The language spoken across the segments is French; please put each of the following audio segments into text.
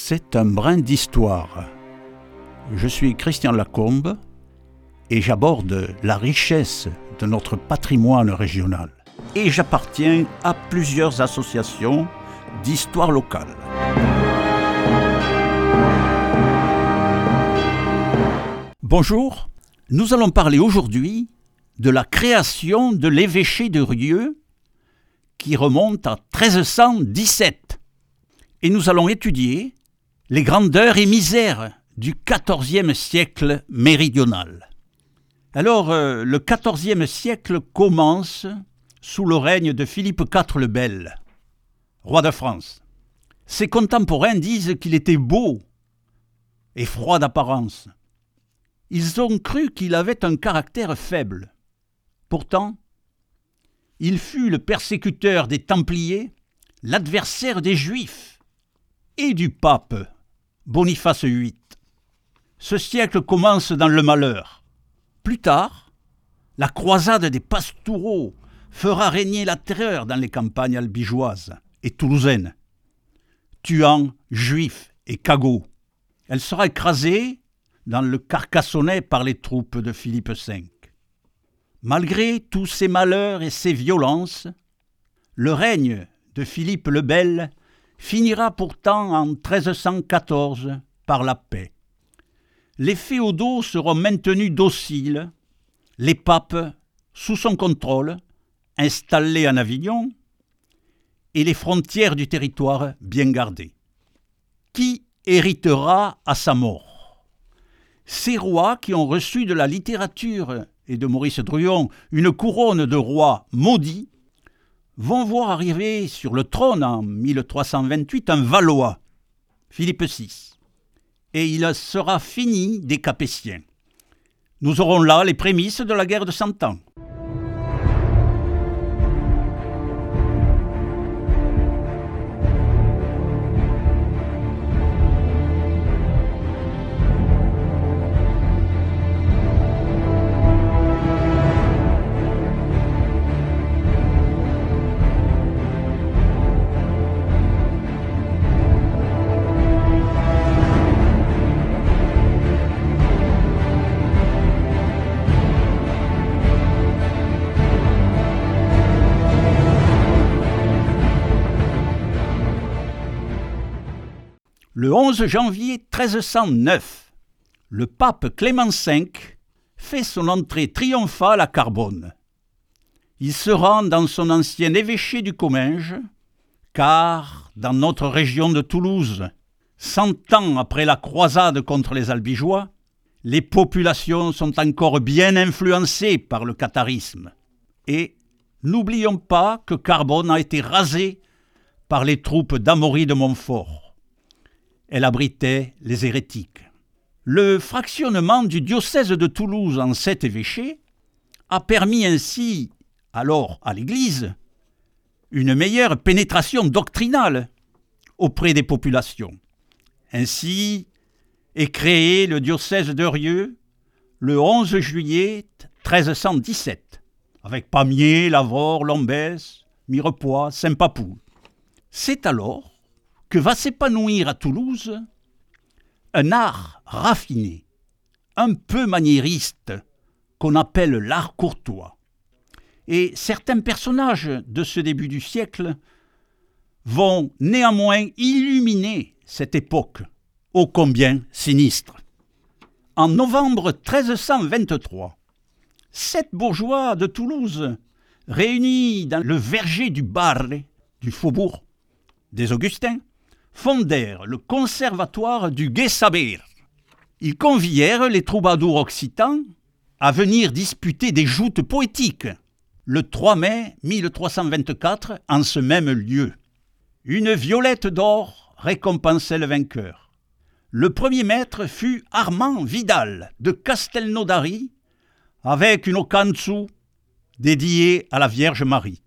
C'est un brin d'histoire. Je suis Christian Lacombe et j'aborde la richesse de notre patrimoine régional. Et j'appartiens à plusieurs associations d'histoire locale. Bonjour, nous allons parler aujourd'hui de la création de l'évêché de Rieux qui remonte à 1317. Et nous allons étudier les grandeurs et misères du XIVe siècle méridional. Alors, le XIVe siècle commence sous le règne de Philippe IV le Bel, roi de France. Ses contemporains disent qu'il était beau et froid d'apparence. Ils ont cru qu'il avait un caractère faible. Pourtant, il fut le persécuteur des Templiers, l'adversaire des Juifs et du pape Boniface VIII. Ce siècle commence dans le malheur. Plus tard, la croisade des Pastoureaux fera régner la terreur dans les campagnes albigeoises et toulousaines, tuant Juifs et cagots. Elle sera écrasée dans le Carcassonnais par les troupes de Philippe V. Malgré tous ces malheurs et ces violences, le règne de Philippe le Bel finira pourtant en 1314 par la paix. Les féodaux seront maintenus dociles, les papes sous son contrôle, installés en Avignon, et les frontières du territoire bien gardées. Qui héritera à sa mort? Ces rois qui ont reçu de la littérature et de Maurice Druon une couronne de rois maudits vont voir arriver sur le trône en 1328 un Valois, Philippe VI, et il sera fini des Capétiens. Nous aurons là les prémices de la guerre de Cent Ans. Le 11 janvier 1309, le pape Clément V fait son entrée triomphale à Carbone. Il se rend dans son ancien évêché du Comminges, car dans notre région de Toulouse, 100 ans après la croisade contre les Albigeois, les populations sont encore bien influencées par le catharisme. Et n'oublions pas que Carbone a été rasée par les troupes d'Amaury de Montfort. Elle abritait les hérétiques. Le fractionnement du diocèse de Toulouse en 7 évêchés a permis ainsi, alors à l'Église, une meilleure pénétration doctrinale auprès des populations. Ainsi est créé le diocèse de Rieux le 11 juillet 1317, avec Pamiers, Lavaur, Lombès, Mirepoix, Saint-Papoul. C'est alors que va s'épanouir à Toulouse un art raffiné, un peu maniériste, qu'on appelle l'art courtois. Et certains personnages de ce début du siècle vont néanmoins illuminer cette époque, ô combien sinistre. En novembre 1323, 7 bourgeois de Toulouse, réunis dans le verger du Barre, du faubourg des Augustins, fondèrent le conservatoire du Gai Saber. Ils convièrent les troubadours occitans à venir disputer des joutes poétiques le 3 mai 1324 en ce même lieu. Une violette d'or récompensait le vainqueur. Le premier maître fut Armand Vidal de Castelnaudary avec une ocanzu dédiée à la Vierge Marie.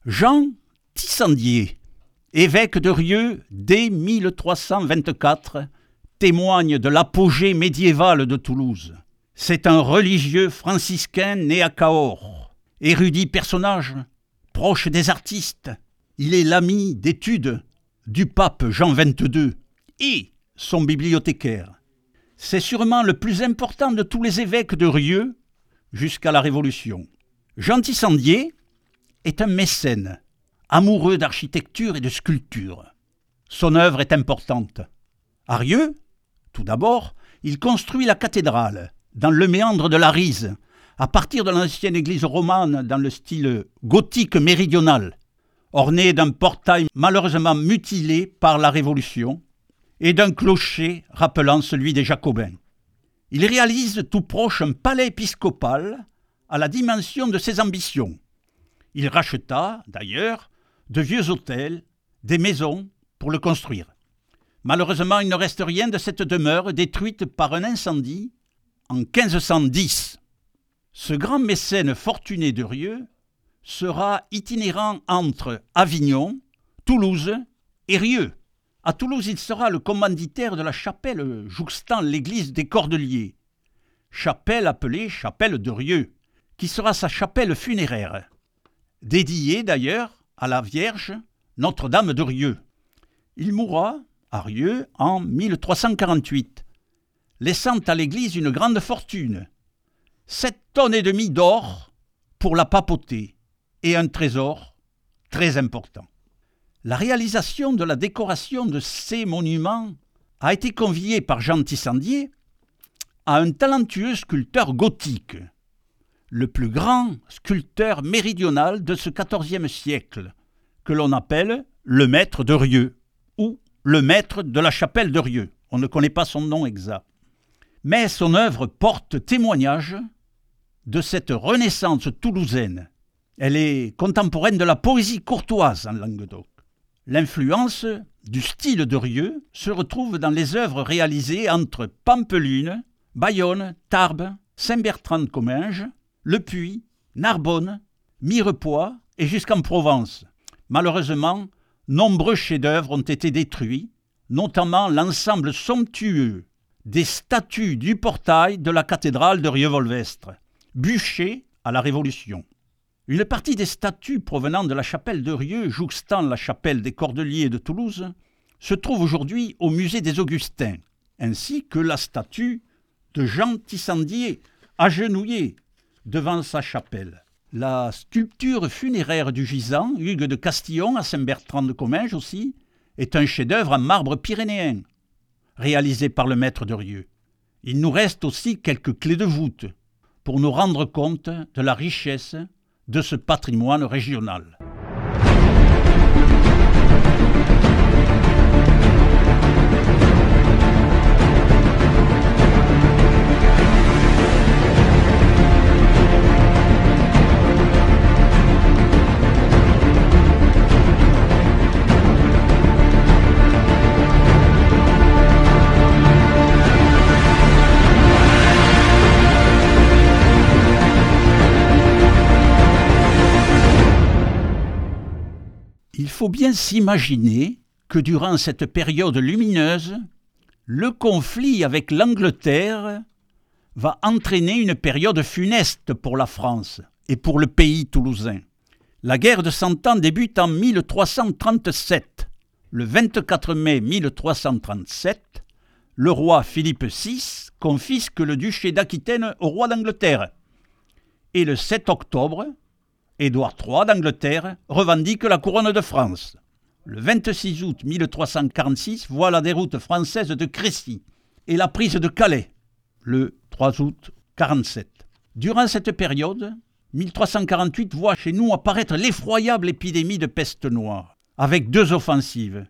Jean Tissandier, évêque de Rieux dès 1324, témoigne de l'apogée médiévale de Toulouse. C'est un religieux franciscain né à Cahors, érudit personnage, proche des artistes. Il est l'ami d'études du pape Jean XXII et son bibliothécaire. C'est sûrement le plus important de tous les évêques de Rieux jusqu'à la Révolution. Jean Tissandier est un mécène, amoureux d'architecture et de sculpture. Son œuvre est importante. À Rieux, tout d'abord, il construit la cathédrale, dans le méandre de la Rise, à partir de l'ancienne église romane dans le style gothique méridional, ornée d'un portail malheureusement mutilé par la Révolution et d'un clocher rappelant celui des Jacobins. Il réalise tout proche un palais épiscopal à la dimension de ses ambitions. Il racheta, d'ailleurs, de vieux hôtels, des maisons pour le construire. Malheureusement, il ne reste rien de cette demeure détruite par un incendie en 1510. Ce grand mécène fortuné de Rieux sera itinérant entre Avignon, Toulouse et Rieux. À Toulouse, il sera le commanditaire de la chapelle jouxtant l'église des Cordeliers, chapelle appelée chapelle de Rieux, qui sera sa chapelle funéraire, dédiée d'ailleurs à la Vierge Notre-Dame de Rieux. Il mourra à Rieux en 1348, laissant à l'église une grande fortune, 7,5 tonnes d'or pour la papauté et un trésor très important. La réalisation de la décoration de ces monuments a été confiée par Jean Tissandier à un talentueux sculpteur gothique, le plus grand sculpteur méridional de ce XIVe siècle, que l'on appelle le maître de Rieux, ou le maître de la chapelle de Rieux. On ne connaît pas son nom exact. Mais son œuvre porte témoignage de cette renaissance toulousaine. Elle est contemporaine de la poésie courtoise en Languedoc. L'influence du style de Rieux se retrouve dans les œuvres réalisées entre Pampelune, Bayonne, Tarbes, Saint-Bertrand-de-Comminges, Le Puy, Narbonne, Mirepoix et jusqu'en Provence. Malheureusement, nombreux chefs-d'œuvre ont été détruits, notamment l'ensemble somptueux des statues du portail de la cathédrale de Rieux-Volvestre, bûchées à la Révolution. Une partie des statues provenant de la chapelle de Rieux, jouxtant la chapelle des Cordeliers de Toulouse, se trouve aujourd'hui au musée des Augustins, ainsi que la statue de Jean Tissandier, agenouillé devant sa chapelle. La sculpture funéraire du gisant, Hugues de Castillon, à Saint-Bertrand-de-Comminges aussi, est un chef-d'œuvre en marbre pyrénéen, réalisé par le maître de Rieux. Il nous reste aussi quelques clés de voûte pour nous rendre compte de la richesse de ce patrimoine régional. Il faut bien s'imaginer que durant cette période lumineuse, le conflit avec l'Angleterre va entraîner une période funeste pour la France et pour le pays toulousain. La guerre de Cent Ans débute en 1337. Le 24 mai 1337, le roi Philippe VI confisque le duché d'Aquitaine au roi d'Angleterre. Et le 7 octobre, Édouard III d'Angleterre revendique la couronne de France. Le 26 août 1346 voit la déroute française de Crécy et la prise de Calais, le 3 août 47. Durant cette période, 1348 voit chez nous apparaître l'effroyable épidémie de peste noire, avec 2 offensives,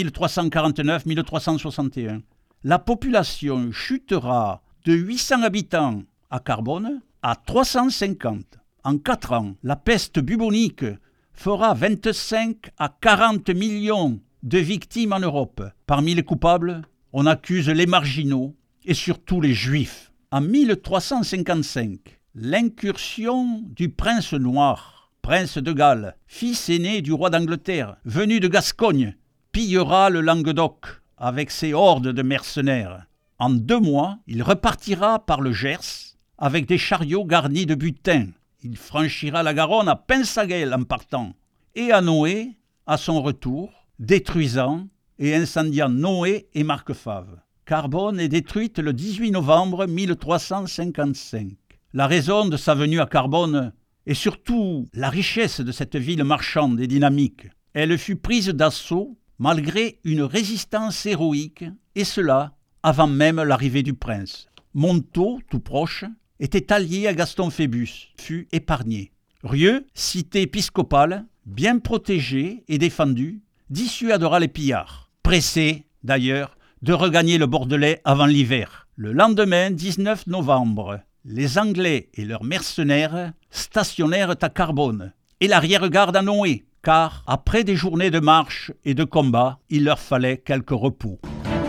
1349-1361. La population chutera de 800 habitants à Carbone à 350. En 4 ans, la peste bubonique fera 25 à 40 millions de victimes en Europe. Parmi les coupables, on accuse les marginaux et surtout les Juifs. En 1355, l'incursion du prince noir prince de Galles, fils aîné du roi d'Angleterre, venu de Gascogne, pillera le Languedoc avec ses hordes de mercenaires. En 2 mois, il repartira par le Gers avec des chariots garnis de butin. Il franchira la Garonne à Pinsaguel en partant, et à Noé à son retour, détruisant et incendiant Noé et Marquefave. Carbone est détruite le 18 novembre 1355. La raison de sa venue à Carbone est surtout la richesse de cette ville marchande et dynamique. Elle fut prise d'assaut malgré une résistance héroïque, et cela avant même l'arrivée du prince. Montaut, tout proche, était allié à Gaston Phébus, fut épargné. Rieux, cité épiscopale, bien protégée et défendue, dissuadera les pillards, pressés d'ailleurs de regagner le Bordelais avant l'hiver. Le lendemain, 19 novembre, les Anglais et leurs mercenaires stationnèrent à Carbone et l'arrière-garde à Noé, car après des journées de marche et de combat, il leur fallait quelques repos.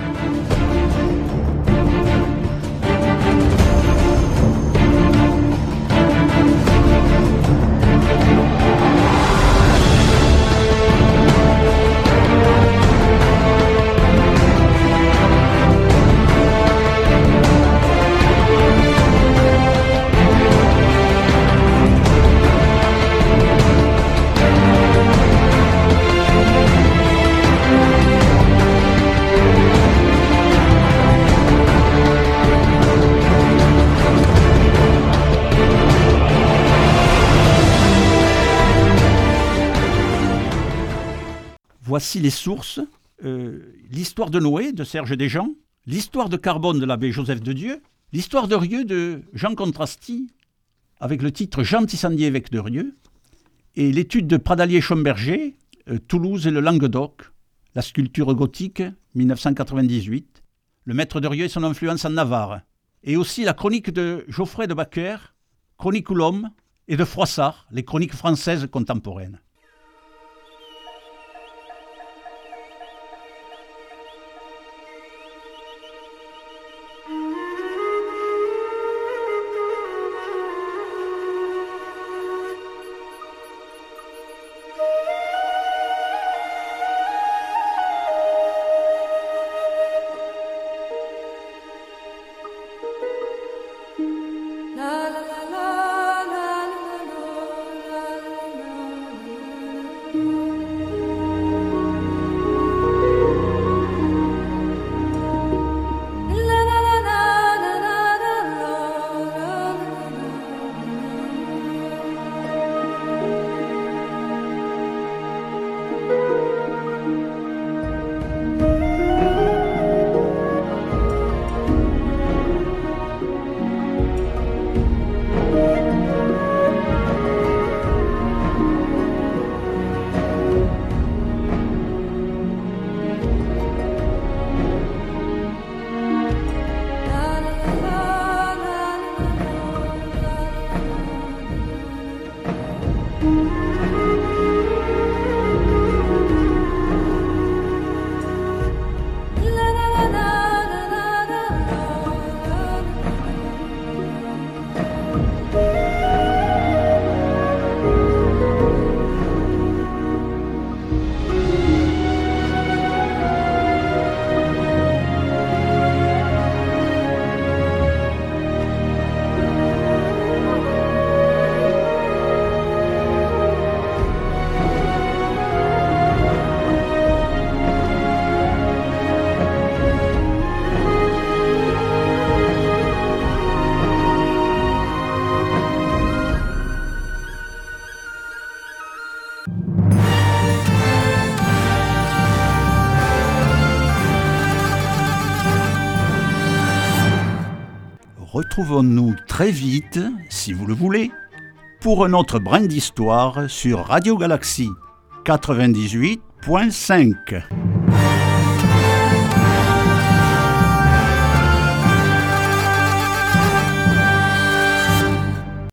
Voici les sources, l'histoire de Noé de Serge Desjans, l'histoire de Carbone de l'abbé Joseph de Dieu, l'histoire de Rieux de Jean Contrasty, avec le titre Jean Tissandier, évêque de Rieux, et l'étude de Pradalier-Schomberger, Toulouse et le Languedoc, la sculpture gothique, 1998, le maître de Rieux et son influence en Navarre, et aussi la chronique de Geoffrey de Baquer, Chroniculum, et de Froissart, les chroniques françaises contemporaines. Retrouvons-nous très vite, si vous le voulez, pour un autre brin d'histoire sur Radio Galaxie 98.5.